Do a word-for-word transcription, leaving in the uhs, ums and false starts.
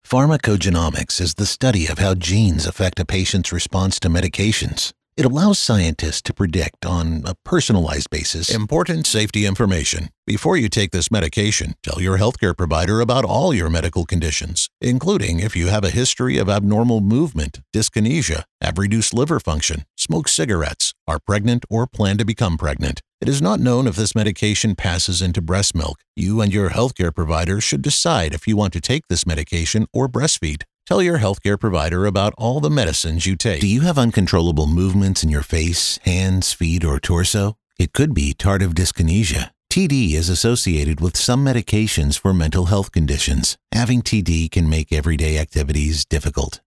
Pharmacogenomics is the study of how genes affect a patient's response to medications. It allows scientists to predict, on a personalized basis, important safety information. Before you take this medication, tell your healthcare provider about all your medical conditions, including if you have a history of abnormal movement, dyskinesia, have reduced liver function, smoke cigarettes, are pregnant, or plan to become pregnant. It is not known if this medication passes into breast milk. You and your healthcare provider should decide if you want to take this medication or breastfeed. Tell your healthcare provider about all the medicines you take. Do you have uncontrollable movements in your face, hands, feet, or torso? It could be tardive dyskinesia. T D is associated with some medications for mental health conditions. Having T D can make everyday activities difficult.